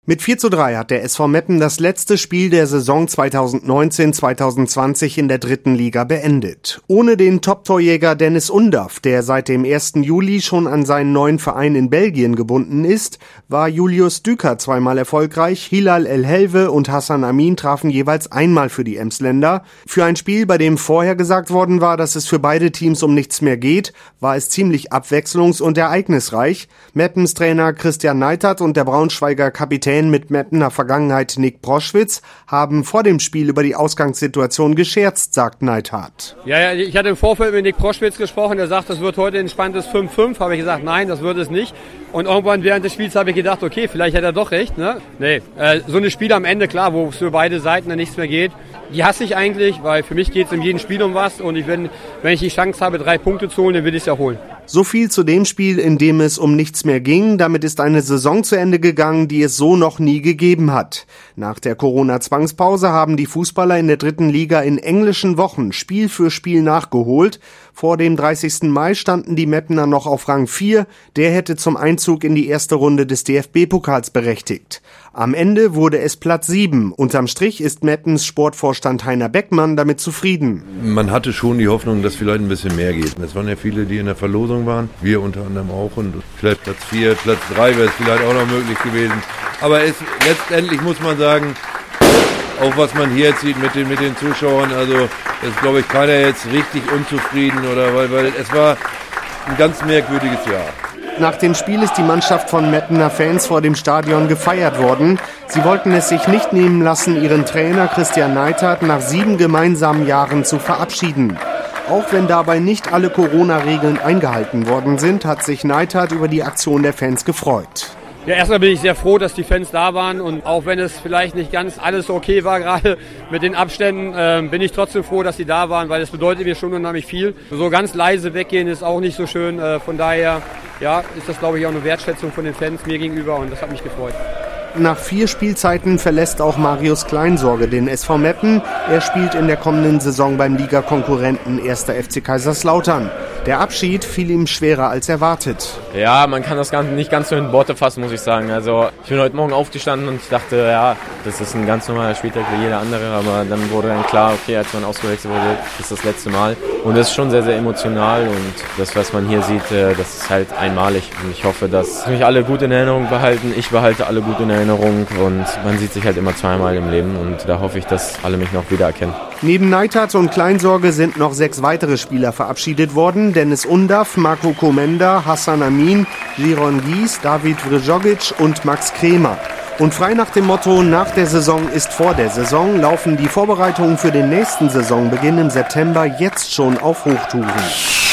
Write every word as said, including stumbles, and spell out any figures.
Mit vier zu drei hat der S V Meppen das letzte Spiel der Saison zweitausendneunzehn zweitausendzwanzig in der dritten Liga beendet. Ohne den Top-Torjäger Dennis Undaff, der seit dem ersten Juli schon an seinen neuen Verein in Belgien gebunden ist, war Julius Düker zweimal erfolgreich, Hilal El-Helve und Hassan Amin trafen jeweils einmal für die Emsländer. Für ein Spiel, bei dem vorher gesagt worden war, dass es für beide Teams um nichts mehr geht, war es ziemlich abwechslungs- und ereignisreich. Meppens Trainer Christian Neithardt und der Braunschweiger Kapitän mit Meppener Vergangenheit Nick Proschwitz haben vor dem Spiel über die Ausgangssituation gescherzt, sagt Neithardt. Ja, ja, ich hatte im Vorfeld mit Nick Proschwitz gesprochen, der sagt, das wird heute ein entspanntes fünf fünf. Habe ich gesagt, nein, das wird es nicht. Und irgendwann während des Spiels habe ich gedacht, okay, vielleicht hat er doch recht. Ne? Nee, äh, so eine Spiel am Ende, klar, wo es für beide Seiten dann nichts mehr geht, die hasse ich eigentlich, weil für mich geht es in jedem Spiel um was. Und ich bin, wenn ich die Chance habe, drei Punkte zu holen, dann will ich es ja holen. So viel zu dem Spiel, in dem es um nichts mehr ging. Damit ist eine Saison zu Ende gegangen, die es so noch nie gegeben hat. Nach der Corona-Zwangspause haben die Fußballer in der dritten Liga in englischen Wochen Spiel für Spiel nachgeholt. Vor dem dreißigsten Mai standen die Meppener noch auf Rang vier. Der hätte zum Einzug in die erste Runde des D F B-Pokals berechtigt. Am Ende wurde es Platz sieben. Unterm Strich ist Meppens Sportvorstand Heiner Beckmann damit zufrieden. Man hatte schon die Hoffnung, dass vielleicht ein bisschen mehr geht. Es waren ja viele, die in der Verlosung waren. Wir unter anderem auch. Und vielleicht Platz vier, Platz drei wäre es vielleicht auch noch möglich gewesen. Aber es, letztendlich muss man sagen, auch was man hier jetzt sieht mit den, mit den Zuschauern, also ist, glaube ich, keiner jetzt richtig unzufrieden, oder weil, weil es war ein ganz merkwürdiges Jahr. Nach dem Spiel ist die Mannschaft von Meppener Fans vor dem Stadion gefeiert worden. Sie wollten es sich nicht nehmen lassen, ihren Trainer Christian Neithardt nach sieben gemeinsamen Jahren zu verabschieden. Auch wenn dabei nicht alle Corona-Regeln eingehalten worden sind, hat sich Neithardt über die Aktion der Fans gefreut. Ja, erstmal bin ich sehr froh, dass die Fans da waren, und auch wenn es vielleicht nicht ganz alles okay war, gerade mit den Abständen, äh, bin ich trotzdem froh, dass sie da waren, weil das bedeutet mir schon unheimlich viel. So ganz leise weggehen ist auch nicht so schön, äh, von daher ja, ist das, glaube ich, auch eine Wertschätzung von den Fans mir gegenüber, und das hat mich gefreut. Nach vier Spielzeiten verlässt auch Marius Kleinsorge den S V Meppen. Er spielt in der kommenden Saison beim Ligakonkurrenten erster F C Kaiserslautern. Der Abschied fiel ihm schwerer als erwartet. Ja, man kann das Ganze nicht ganz so in Worte fassen, muss ich sagen. Also ich bin heute Morgen aufgestanden und ich dachte, ja, das ist ein ganz normaler Spieltag wie jeder andere. Aber dann wurde dann klar, okay, als man ausgewechselt wurde, das ist das letzte Mal. Und das ist schon sehr, sehr emotional. Und das, was man hier sieht, das ist halt einmalig. Und ich hoffe, dass mich alle gut in Erinnerung behalten. Ich behalte alle gut in Erinnerung. Und man sieht sich halt immer zweimal im Leben. Und da hoffe ich, dass alle mich noch wiedererkennen. Neben Neithardt und Kleinsorge sind noch sechs weitere Spieler verabschiedet worden. Dennis Undaff, Marco Komenda, Hassan Amin, Giron Gies, David Vrjogic und Max Kremer. Und frei nach dem Motto, nach der Saison ist vor der Saison, laufen die Vorbereitungen für den nächsten Saisonbeginn im September jetzt schon auf Hochtouren.